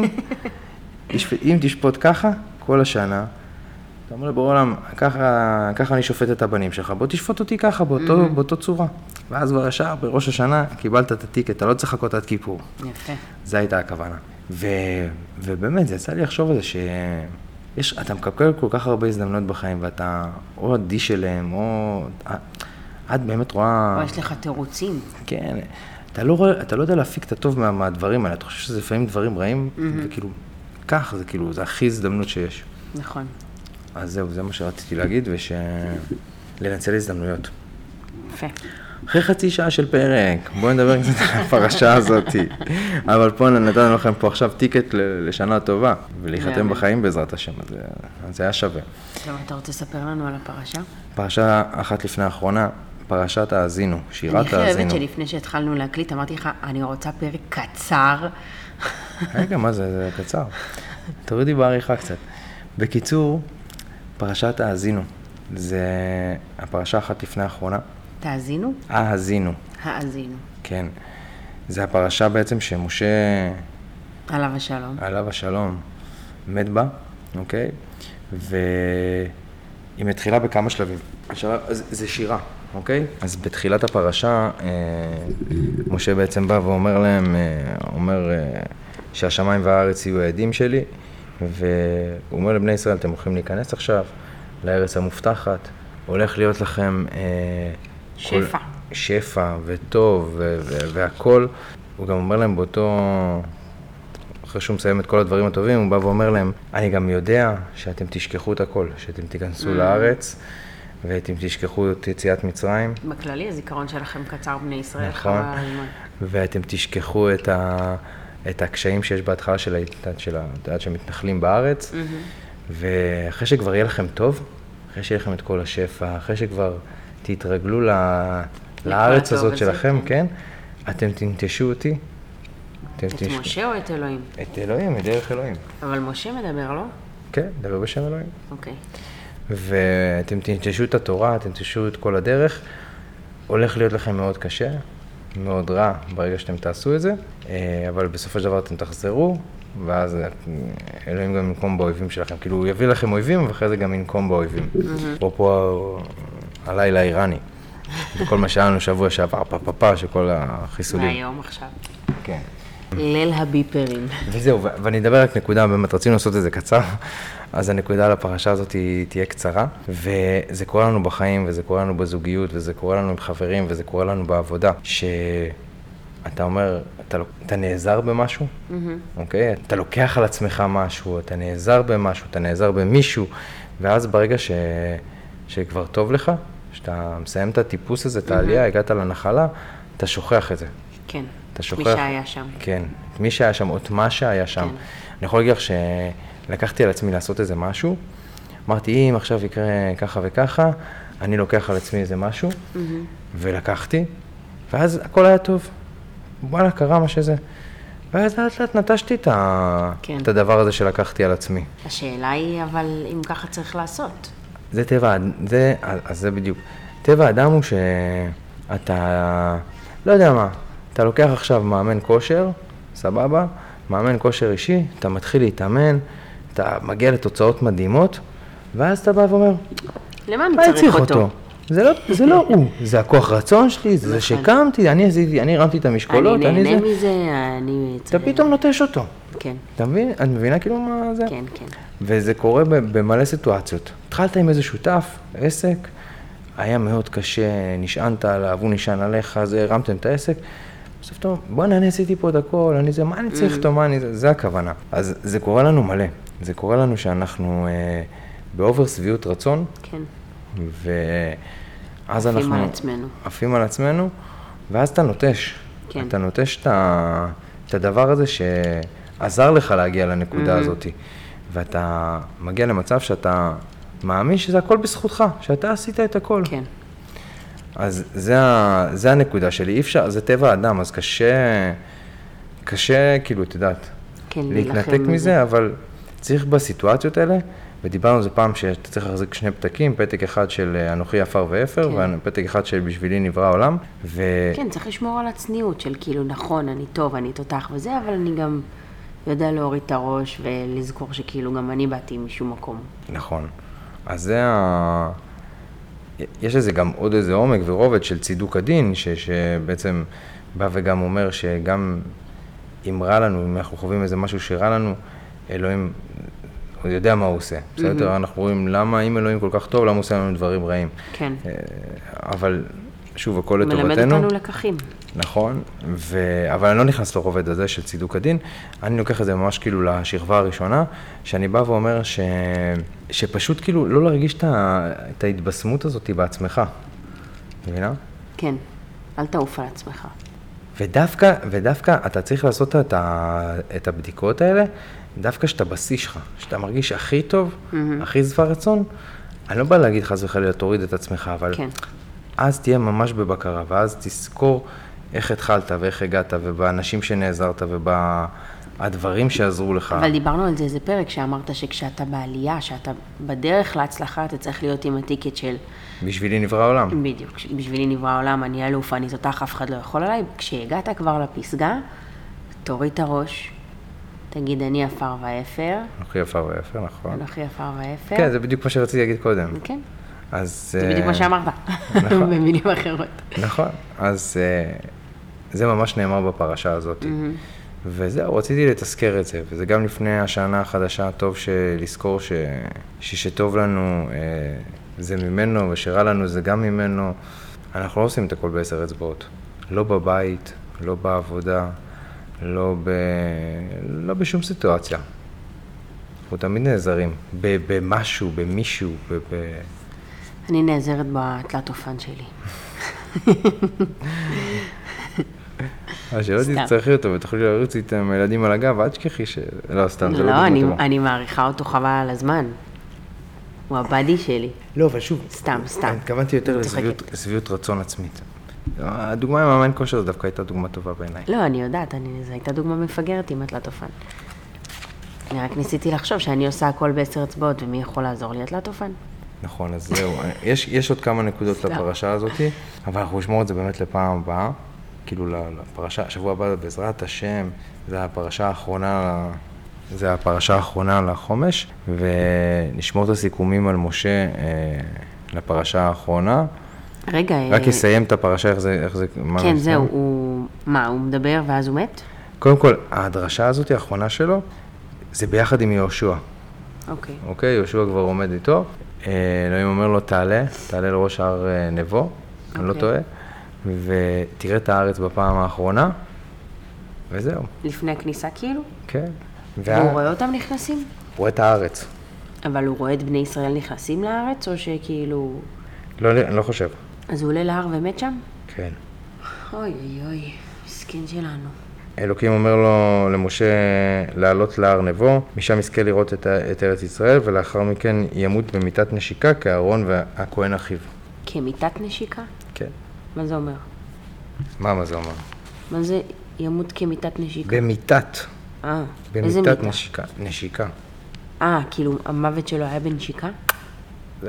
S2: אם תשפוט ככה, כל השנה, אתה אומר לבורא עולם, ככה, ככה אני שופט את הבנים שלך, בוא תשפוט אותי ככה, באותו, באותו צורה. ואז כבר ישר, בראש השנה, קיבלת את הטיקט, אתה לא צריך לחכות עד כיפור.
S1: יפה.
S2: זו הייתה הכוונה. ו, ובאמת, זה יצא לי לחשוב על זה שיש, אתה מקבל כל כך הרבה הזדמנות בחיים, ואתה או עדי שלהם, או... את באמת רואה...
S1: או יש לך תירוצים.
S2: כן. אתה לא, רואה, אתה לא יודע להפיק את הטוב מה, מהדברים האלה, אתה חושב שזה לפעמים דברים רעים, mm-hmm. וכאילו, כך זה כאילו, זה הכי הזדמנות שיש.
S1: נכון.
S2: אז זהו, זה מה שרציתי להגיד, וש... לנצל הזדמנויות.
S1: יפה.
S2: אחרי חצי שעה של פרק, בואו נדבר קצת על הפרשה הזאת. אבל פה נתנו לכם פה עכשיו טיקט לשנה טובה, ולהיחתם בחיים בעזרת השם, אז, אז זה היה שווה.
S1: טוב, אתה רוצה לספר לנו על הפרשה?
S2: פרשה אחת לפני האחרונה, פרשת האזינו, שירת האזינו.
S1: אני חייבת שלפני שהתחלנו להקליט, אמרתי לך, אני רוצה פרק קצר.
S2: רגע, מה זה? זה קצר. תורידי בעריכה קצת. בקיצור, פרשת האזינו, זה הפרשה אחת לפני האחרונה.
S1: תאזינו?
S2: האזינו.
S1: האזינו.
S2: כן. זה הפרשה בעצם שמשה...
S1: עליו השלום.
S2: עליו השלום. מת בה, אוקיי? והיא מתחילה בכמה שלבים. השלב, זה שירה, אוקיי? אז בתחילת הפרשה, אה, משה בעצם בא ואומר להם, אה, אומר אה, שהשמיים והארץ יהיו העדים שלי, והוא אומר לבני ישראל, אתם הולכים להיכנס עכשיו לארץ המובטחת, הולך להיות לכם... אה,
S1: שפע.
S2: כל, שפע וטוב ו- ו- והכל. הוא גם אומר להם באותו... אחרי שהוא מסיים את כל הדברים הטובים, הוא בא ואומר להם, אני גם יודע שאתם תשכחו את הכל, שאתם תיכנסו mm. לארץ, ואתם תשכחו את יציאת מצרים.
S1: בכללי, הזיכרון שלכם קצר בני ישראל.
S2: נכון. ואתם תשכחו את, ה... את הקשיים שיש בהתחלה של העיתת של העיתת שמתנחלים בארץ, mm-hmm. ואחרי שכבר יהיה לכם טוב, אחרי שיהיה לכם את כל השפע, אחרי שכבר תתרגלו ל... לארץ הזאת שלכם, כן? אתם תנטשו אותי.
S1: את משה או את אלוהים?
S2: את אלוהים, את דרך אלוהים.
S1: אבל משה מדבר, לא?
S2: כן, מדבר בשם אלוהים.
S1: אוקיי.
S2: ואתם תנטשו את התורה, אתם תנטשו את כל הדרך. הולך להיות לכם מאוד קשה, מאוד רע ברגע שאתם תעשו את זה, אבל בסופו של דבר אתם תחזרו, ואז אלוהים גם ינקום באויבים שלכם. כאילו, הוא יביא לכם אויבים, ואחרי זה גם ינקום באויבים. אפרופו הלילה האיראני. וכל מה שהיה לנו שבוע שעבר, פפפפה, שכל החיסולים.
S1: מהיום עכשיו.
S2: כן.
S1: ליל הביפרים.
S2: וזהו, ואני אדבר רק נקודה, באמת רצינו לעשות את זה קצר, אז הנקודה על הפרשה הזאת היא תהיה קצרה, וזה קורה לנו בחיים, וזה קורה לנו בזוגיות, וזה קורה לנו עם חברים, וזה קורה לנו בעבודה, שאתה אומר, אתה, אתה נעזר במשהו, אוקיי? אתה לוקח על עצמך משהו, אתה נעזר במשהו, אתה נעזר במישהו, ואז ברגע ש, שכבר טוב לך, שאתה מסיים את הטיפוס הזה, את העלייה, הגעת לנחלה, אתה שוכח את זה.
S1: כן,
S2: אתה שוכח,
S1: מי שהיה שם.
S2: כן, מי שהיה שם, או את מה שהיה שם.
S1: כן.
S2: אני יכול להגיד לך שלקחתי על עצמי לעשות איזה משהו, אמרתי, אם עכשיו יקרה ככה וככה, אני לוקח על עצמי איזה משהו, mm-hmm. ולקחתי, ואז הכל היה טוב. וואלה, קרה מה שזה. ואז לאט לאט נטשתי את, ה...
S1: כן. את
S2: הדבר הזה שלקחתי על עצמי.
S1: השאלה היא, אבל אם ככה צריך לעשות.
S2: זה טבע, זה, אז זה בדיוק. טבע האדם הוא שאתה, לא יודע מה, אתה לוקח עכשיו מאמן כושר, סבבה, מאמן כושר אישי, אתה מתחיל להתאמן, אתה מגיע לתוצאות מדהימות, ואז אתה בא ואומר,
S1: למה אני צריך אותו? אותו?
S2: זה לא, זה לא הוא, זה הכוח רצון שלי, זה שקמתי, אני עשיתי, אני הרמתי את המשקולות,
S1: אני נהנה מזה, אני
S2: צריך... אתה פתאום נוטש אותו.
S1: כן.
S2: אתה מבין? את מבינה כאילו מה זה?
S1: כן, כן.
S2: וזה קורה במלא סיטואציות. התחלת עם איזה שותף, עסק, היה מאוד קשה, נשענת עליו, הוא נשען עליך, זה הרמתם את העסק, בסוף טוב, בוא אני עשיתי פה את הכל, אני זה, מה אני צריך אותו, מה אני זה, זה הכוונה. אז זה קורה לנו מלא, זה קורה לנו שאנחנו אה, באובר שביעות רצון,
S1: כן.
S2: ואז אנחנו...
S1: עפים על עצמנו.
S2: עפים על עצמנו, ואז אתה נוטש. כן. אתה נוטש את, ה, את הדבר הזה שעזר לך להגיע לנקודה mm-hmm. הזאת, ואתה מגיע למצב שאתה מאמין שזה הכל בזכותך, שאתה עשית את הכל.
S1: כן.
S2: אז זה, זה הנקודה שלי, אי אפשר, זה טבע האדם, אז קשה, קשה, כאילו, את יודעת,
S1: כן,
S2: להתנתק מזה, זה. אבל צריך בסיטואציות האלה, ודיברנו על זה פעם שאתה צריך להחזיק שני פתקים, פתק אחד של אנוכי עפר ואפר, כן. ופתק אחד של בשבילי נברא העולם. ו...
S1: כן, צריך לשמור על הצניעות של כאילו, נכון, אני טוב, אני תותח וזה, אבל אני גם יודע להוריד את הראש ולזכור שכאילו גם אני באתי משום מקום.
S2: נכון. אז זה ה... יש לזה גם עוד איזה עומק ורובד של צידוק הדין, ש... שבעצם בא וגם אומר שגם אם רע לנו, אם אנחנו חווים איזה משהו שרע לנו, אלוהים הוא יודע מה הוא עושה. בסדר, mm-hmm. אנחנו רואים למה אם אלוהים כל כך טוב, למה הוא עושה לנו דברים רעים.
S1: כן.
S2: אבל שוב, הכל לטובתנו.
S1: מלמד אותנו לקחים.
S2: נכון, ו... אבל אני לא נכנס לרובד הזה של צידוק הדין, אני לוקח את זה ממש כאילו לשכבה הראשונה, שאני בא ואומר ש... שפשוט כאילו לא להרגיש את, ה... את ההתבשמות הזאת בעצמך, מבינה?
S1: כן, אל תעוף על עצמך.
S2: ודווקא, ודווקא אתה צריך לעשות את, ה... את הבדיקות האלה, דווקא שאתה בשיא שלך, שאתה מרגיש הכי טוב, mm-hmm. הכי שבע רצון, אני לא בא להגיד חס וחלילה, תוריד את עצמך, אבל...
S1: כן.
S2: אז תהיה ממש בבקרה, ואז תזכור איך התחלת ואיך הגעת, ובאנשים שנעזרת, ובדברים שעזרו לך.
S1: אבל דיברנו על זה איזה פרק, שאמרת שכשאתה בעלייה, שאתה בדרך להצלחה, אתה צריך להיות עם הטיקט של...
S2: בשבילי נברא העולם.
S1: בדיוק, בשבילי נברא העולם, אני אלוף, אני תותח, אף אחד לא יכול עליי. כשהגעת כבר לפסגה, תוריד את הראש, תגיד, אני עפר ואפר.
S2: אנוכי עפר ואפר, נכון.
S1: אנוכי עפר ואפר.
S2: כן, זה בדיוק מה שרציתי להגיד קודם.
S1: כן.
S2: אז...
S1: זה בדיוק מה שאמרת, במילים אחרות.
S2: נכון, אז זה ממש נאמר בפרשה הזאת. וזהו, רציתי לתזכר את זה, וזה גם לפני השנה החדשה, טוב לזכור ששטוב לנו זה ממנו, ושרע לנו זה גם ממנו. אנחנו לא עושים את הכל בעשר אצבעות. לא בבית, לא בעבודה, לא, ב... לא בשום סיטואציה. אנחנו תמיד נעזרים במשהו, במישהו, ב...
S1: אני נעזרת בתלת אופן שלי.
S2: שלא תצטרכי אותו ותוכלי להריץ איתם ילדים על הגב, עד שכחי ש... לא, סתם, זה לא דוגמא טובה.
S1: לא, אני מעריכה אותו חבל על הזמן. הוא הבאדי שלי.
S2: לא, אבל שוב,
S1: סתם, סתם.
S2: אני התכוונתי יותר לשביעות רצון עצמית. הדוגמה עם מאמן כושר זו דווקא הייתה דוגמה טובה בעיניי.
S1: לא, אני יודעת, זו הייתה דוגמה מפגרת עם התלת אופן. אני רק ניסיתי לחשוב שאני עושה הכל בעשר אצבעות, ומי יכול לעזור לי התלת אופן?
S2: נכון, אז זהו. יש, יש עוד כמה נקודות לפרשה הזאת, אבל אנחנו נשמור את זה באמת לפעם הבאה. כאילו לפרשה, השבוע הבא בעזרת השם, זה הפרשה האחרונה, זה הפרשה האחרונה לחומש, ונשמור את הסיכומים על משה אה, לפרשה האחרונה.
S1: רגע,
S2: רק יסיים את הפרשה, איך זה, איך זה,
S1: כן, זהו, הוא, מה, הוא מדבר ואז הוא מת?
S2: קודם כל, הדרשה הזאת, האחרונה שלו, זה ביחד עם יהושע.
S1: אוקיי.
S2: אוקיי, יהושע כבר עומד איתו. אלוהים אומר לו, תעלה, תעלה לראש הר נבו, אני לא טועה, ותראה את הארץ בפעם האחרונה, וזהו.
S1: לפני הכניסה כאילו?
S2: כן.
S1: והוא רואה אותם נכנסים?
S2: הוא רואה את הארץ.
S1: אבל הוא רואה את בני ישראל נכנסים לארץ, או שכאילו...
S2: לא, אני לא חושב.
S1: אז הוא עולה להר ומת שם?
S2: כן.
S1: אוי אוי אוי, מסכן שלנו.
S2: אלוקים אומר לו למשה לעלות להר נבו, משם יזכה לראות את, את ארץ ישראל, ולאחר מכן ימות במיטת נשיקה כאהרון והכהן אחיו.
S1: כמיטת נשיקה?
S2: כן.
S1: מה זה אומר?
S2: מה, מה זה אומר?
S1: מה זה ימות כמיטת נשיקה?
S2: במיטת.
S1: אה, איזה מיטה?
S2: במיטת נשיקה. נשיקה.
S1: אה, כאילו המוות שלו היה בנשיקה?
S2: זהו.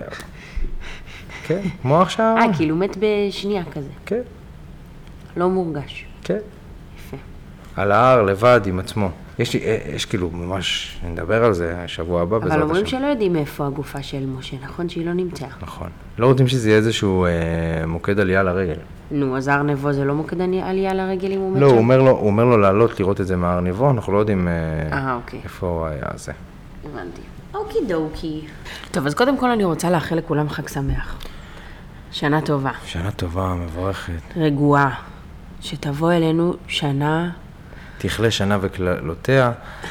S2: כן, כמו עכשיו.
S1: אה, כאילו מת בשנייה כזה.
S2: כן.
S1: לא מורגש.
S2: כן.
S1: יפה.
S2: על ההר, לבד, עם עצמו. יש לי, יש כאילו ממש, נדבר על זה השבוע הבא בעזרת השם.
S1: אבל אומרים שלא יודעים איפה הגופה של משה, נכון? שהיא לא נמצאה.
S2: נכון. לא רוצים שזה יהיה איזשהו אה, מוקד עלייה לרגל.
S1: נו, אז הר נבו זה לא מוקד עלייה לרגל אם הוא מת
S2: לא,
S1: שם?
S2: הוא אומר לו, הוא אומר לו לעלות לראות את זה מהר נבו, אנחנו לא יודעים אה,
S1: אה, אוקיי.
S2: איפה היה זה.
S1: הבנתי. אוקי דוקי. טוב, אז קודם כל אני רוצה לאחל לכולם חג שמח. שנה טובה.
S2: שנה טובה, מבורכת.
S1: רגועה. שתבוא אלינו שנה...
S2: תכלה שנה וכללותיה.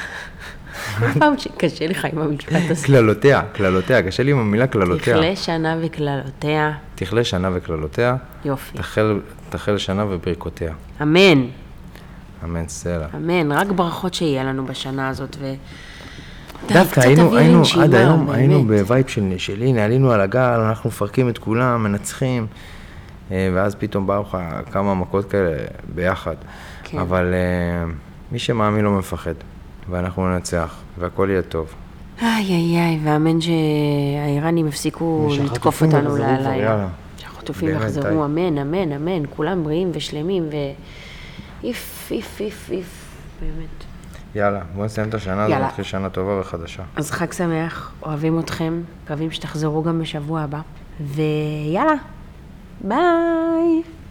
S1: פעם שקשה לך עם המשפט הזה.
S2: כללותיה, כללותיה, קשה לי עם המילה כללותיה.
S1: תכלה שנה וכללותיה.
S2: תכלה שנה וכללותיה.
S1: יופי.
S2: תחל, תחל שנה וברכותיה.
S1: אמן.
S2: אמן סלע.
S1: אמן. רק ברכות שיהיה לנו בשנה הזאת ו...
S2: דווקא היינו, היינו, עד היום היינו בווייב של, של הנה, עלינו על הגל, אנחנו מפרקים את כולם, מנצחים, ואז פתאום באו לך כמה מכות כאלה ביחד. כן. אבל מי שמאמין לא מפחד, ואנחנו ננצח, והכל יהיה טוב.
S1: איי איי איי, ואמן שהאיראנים הפסיקו לתקוף אותנו לילה. שהחטופים יחזרו, אמן, אמן, אמן, כולם בריאים ושלמים, ואיף, איף, איף, איף, באמת.
S2: יאללה, בואו נסיים את השנה הזאת, נתחיל שנה טובה וחדשה.
S1: אז חג שמח, אוהבים אתכם, מקווים שתחזרו גם בשבוע הבא, ויאללה, ביי!